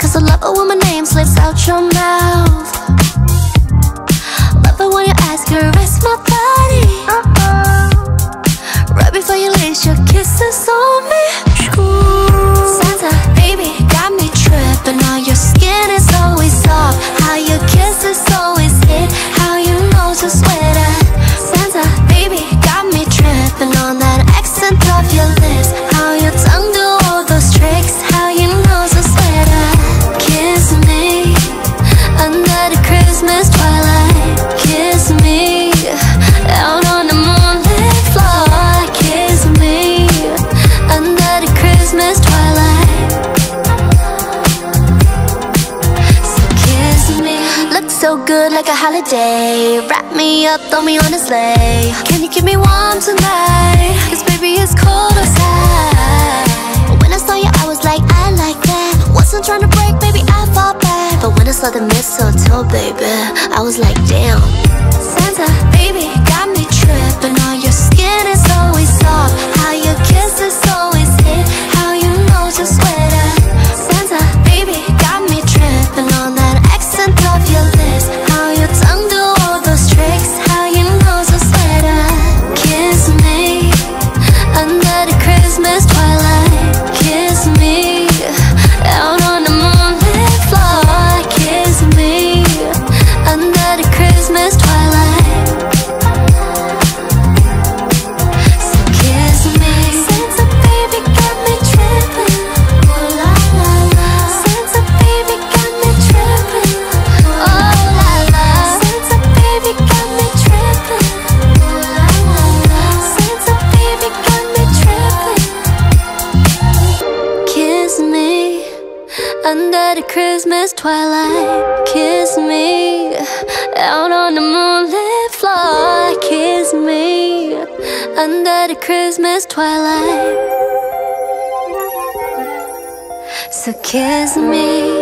'cause I love it when my name slips out your mouth. Love it when you ask her, rest my body. Right before you lace your kisses on me. Santa, baby, got me tripping. How your skin is always soft, how your kisses always hit, how you know to sweat it. Santa, baby, got me tripping on that accent of your lips, how your tongue do all those tricks, how you know to sweat it. Kiss me under the Christmas twilight. Kiss me out on the moonlit floor. Kiss me under the Christmas twilight. So kiss me. Look so good like a holiday. Wrap me up, throw me on a sleigh. Can you keep me warm tonight? 'Cause baby it's cold outside. When I saw you I was like, I like that. Wasn't trying to break, baby, I fought back. But when I saw the mistletoe, baby, I was like, damn. Santa, baby, got me tripping. How your skin is always soft, how your kisses always hit, how you know to sweat it. Santa, baby, got me tripping on that accent of your lips, how your tongue do all those tricks, how you know to sweat it. Kiss me under the Christmas twilight. Kiss me out on the moonlit floor. Kiss me under the Christmas twilight. So kiss me. Santa, baby, got me tripping. Ooh la la la. Santa, baby, got me tripping. Oh la la. Santa, baby, got me tripping. Ooh la la la. Santa, baby, got me tripping. Kiss me under the Christmas twilight. Kiss me out on the moonlit floor. Kiss me under the Christmas twilight. So kiss me.